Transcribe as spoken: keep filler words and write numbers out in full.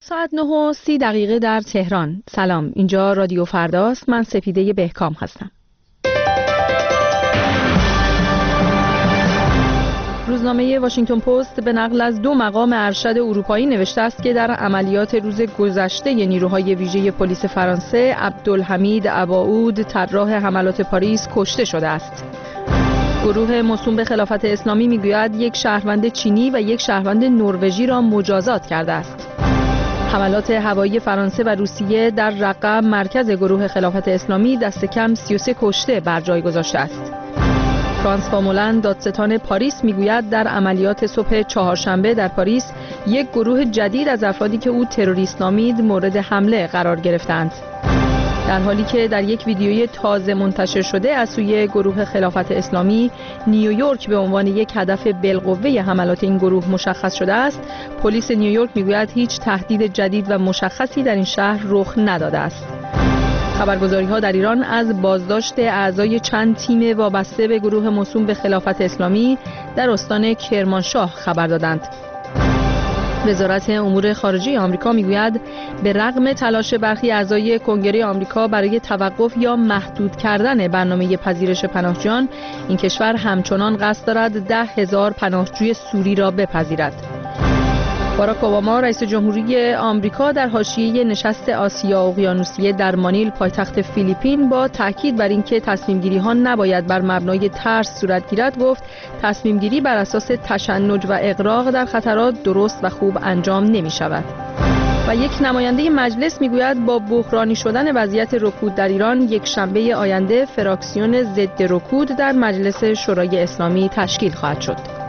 ساعت نه و سی دقیقه در تهران. سلام، اینجا رادیو فرداست. من سپیده بهکام هستم. روزنامه واشنگتن پست به نقل از دو مقام ارشد اروپایی نوشته است که در عملیات روز گذشته نیروهای ویژه پلیس فرانسه عبدالحمید اباعود طراح حملات پاریس کشته شده است. گروه موسوم به خلافت اسلامی میگوید یک شهروند چینی و یک شهروند نروژی را مجازات کرده است. حملات هوایی فرانسه و روسیه در رقه مرکز گروه خلافت اسلامی دست کم سی و سه کشته بر جای گذاشته است. فرانس فامولن دادستان پاریس میگوید در عملیات صبح چهارشنبه در پاریس یک گروه جدید از افرادی که او تروریست نامید مورد حمله قرار گرفتند. در حالی که در یک ویدیوی تازه منتشر شده از سوی گروه خلافت اسلامی نیویورک به عنوان یک هدف بالقوه حملات این گروه مشخص شده است، پلیس نیویورک میگوید هیچ تهدید جدید و مشخصی در این شهر رخ نداده است. خبرگزاری‌ها در ایران از بازداشت اعضای چند تیم وابسته به گروه موسوم به خلافت اسلامی در استان کرمانشاه خبر دادند. وزارت امور خارجه آمریکا میگوید به رغم تلاش برخی اعضای کنگره آمریکا برای توقف یا محدود کردن برنامه پذیرش پناهجویان، این کشور همچنان قصد دارد ده هزار پناهجوی سوری را بپذیرد. باراک اوباما رئیس جمهوری آمریکا در حاشیه نشست آسیا اقیانوسیه در مانیل پایتخت فیلیپین با تاکید بر اینکه تصمیم‌گیری‌ها نباید بر مبنای ترس صورت گیرد گفت تصمیم‌گیری بر اساس تشنج و اغراق در خطرات درست و خوب انجام نمی‌شود. و یک نماینده مجلس میگوید با بحرانی شدن وضعیت رکود در ایران یک شنبه آینده فراکسیون ضد رکود در مجلس شورای اسلامی تشکیل خواهد شد.